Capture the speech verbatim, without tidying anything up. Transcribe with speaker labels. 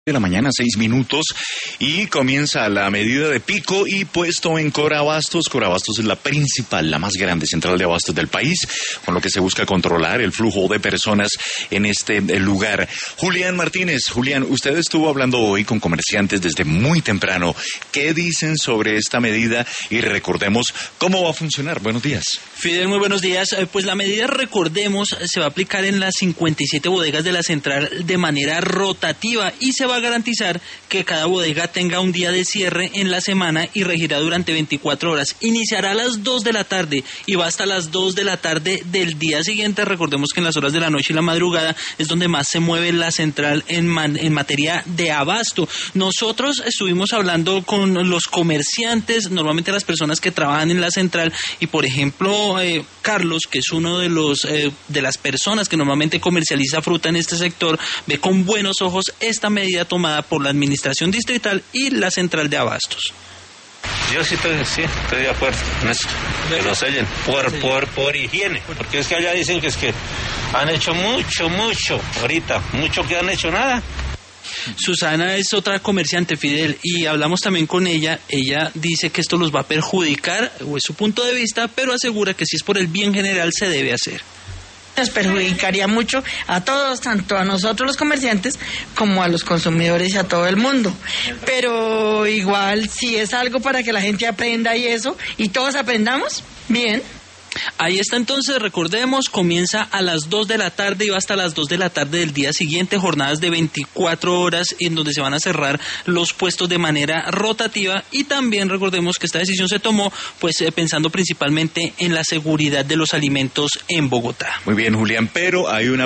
Speaker 1: De la mañana, seis minutos, y comienza la medida de pico y puesto en Corabastos. Corabastos es la principal, la más grande central de abastos del país, con lo que se busca controlar el flujo de personas en este lugar. Julián Martínez, Julián, usted estuvo hablando hoy con comerciantes desde muy temprano. ¿Qué dicen sobre esta medida? Y recordemos cómo va a funcionar. Buenos días.
Speaker 2: Fidel, muy buenos días. Pues la medida, recordemos, se va a aplicar en las cincuenta y siete bodegas de la central de manera rotativa y se va a garantizar que cada bodega tenga un día de cierre en la semana y regirá durante veinticuatro horas. Iniciará a las dos de la tarde y va hasta las dos de la tarde del día siguiente. Recordemos que en las horas de la noche y la madrugada es donde más se mueve la central en, man, en materia de abasto. Nosotros estuvimos hablando con los comerciantes, normalmente las personas que trabajan en la central, y por ejemplo eh, Carlos, que es uno de los eh, de las personas que normalmente comercializa fruta en este sector, ve con buenos ojos esta medida tomada por la administración distrital y la central de abastos.
Speaker 3: Yo sí estoy, sí, estoy de acuerdo con esto, que lo sellen por, sí. por, por higiene, porque es que allá dicen que es que han hecho mucho, mucho, ahorita, mucho que han hecho nada.
Speaker 2: Susana es otra comerciante, Fidel, y hablamos también con ella. Ella dice que esto los va a perjudicar, o es su punto de vista, pero asegura que si es por el bien general se debe hacer.
Speaker 4: Nos perjudicaría mucho a todos, tanto a nosotros los comerciantes como a los consumidores y a todo el mundo. Pero igual, si es algo para que la gente aprenda y eso, y todos aprendamos, bien.
Speaker 2: Ahí está entonces, recordemos, comienza a las dos de la tarde y va hasta las dos de la tarde del día siguiente, jornadas de veinticuatro horas en donde se van a cerrar los puestos de manera rotativa, y también recordemos que esta decisión se tomó pues eh, pensando principalmente en la seguridad de los alimentos en Bogotá.
Speaker 1: Muy bien, Julián, pero hay una